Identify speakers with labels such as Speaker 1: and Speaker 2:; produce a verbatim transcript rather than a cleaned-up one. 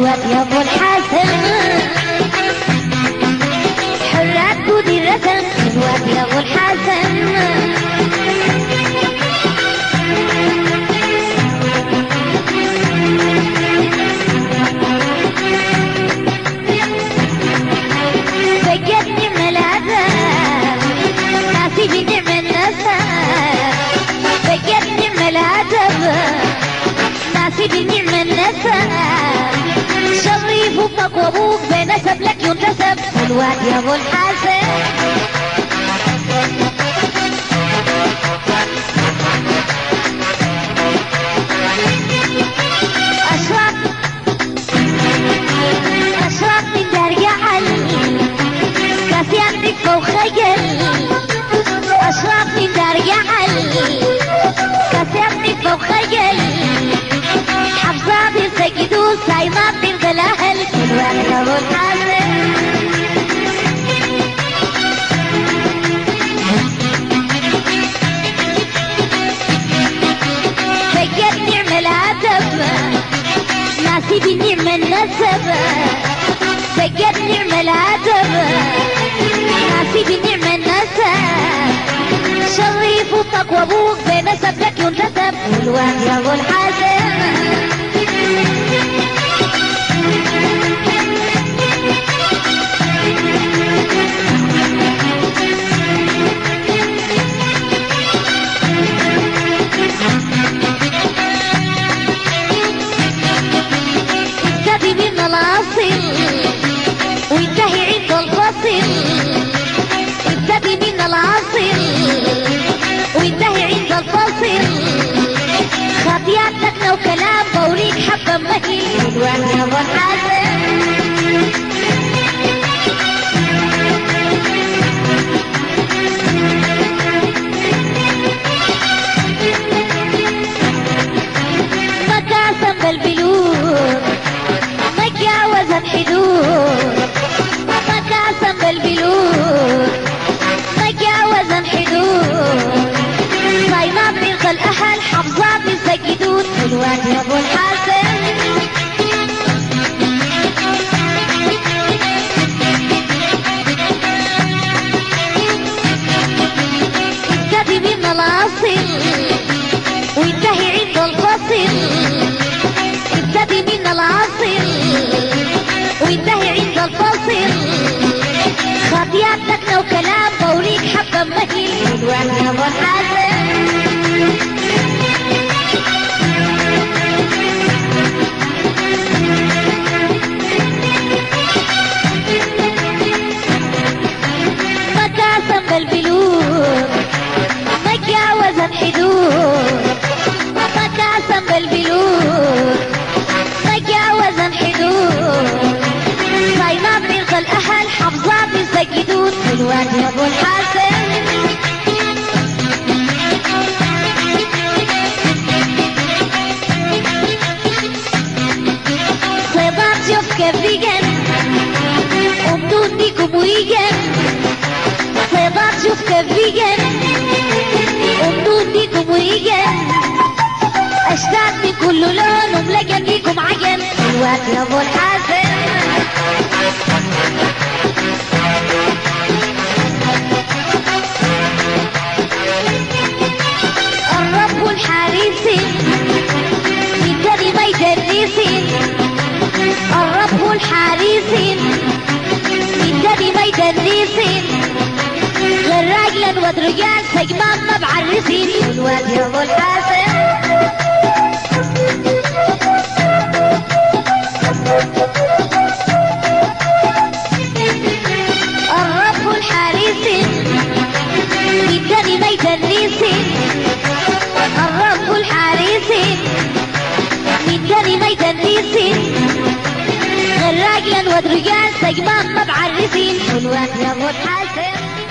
Speaker 1: حلوة يا ابو الحسن، حرات بودي الرسم، حلوة يا ابو الحسن. فقدني من العذاب ناسي بنعم النسب، فقدني من العذاب ناسي بنعم النسب. شريف امك وابوك بنسب لك ينتسب، حلوة يا ابو الحسن. اشرق اشرق من درجة علي كاسيان بك وخيل، اشرق من درجة علي كاسيان بك وخيل. حفظة بيسجدوا صايمة بنت الاهل، حلوة يا ابو الحسن. فقد نعم العتب ناسي بنعم النسب، فقد نعم العتب ناسي بنعم النسب. شريف امك وابوك بنسب لك ينتسب، حلوة يا ابو الحسن. ابتدي من الاصل وانتهي عند الفصل، ابتدي من الاصل وانتهي عند الفصل. خطيات لكنة وكلام بوريك حبة مهي، حلوة يا ابو الحسن. مكاسم بالبلود ما تجاوز الحدود، مكاسم بالبلود ما تجاوز الحدود. صايمات بنت الاهل حفظات بيسجدون، حلوة يا ابو الحسن. ابتدي من الاصل وانتهي عند الفصل، ابتدي من الاصل وانتهي عند الفصل. خطيات لكنة وكلام بوريك حبة مهي، حلوة يا ابو الحسن. مكاسم بالبلود ما تجاوز الحدود، مكاسم بالبلود ما تجاوز الحدود. صايمات بنت الاهل حفظات بيسجدون، حلوة يا ابو الحسن. صيدات شوف كيف بيجن وبدون ديكم ويجن، صيدات شوف كيف بيجن وبدون ديكم ويجن. اشتاق من كل لون وملقن بيكم عجن، حلوة يا ابو الحسن. الرب الحارسين يبتدي ما يدرسين، الرب الحارسين يبتدي ما يدرسين. غير راجلا ودرجال سجمان ما بعرسين، حلوة يا ابو الحسن. الرب الحارسين يبتدي ما يدرسين، الرب الحارسين يبتدي ما يدرسين. غير راجلا ودرجال سجمان ما بعرسين، حلوة يا ابو الحسن.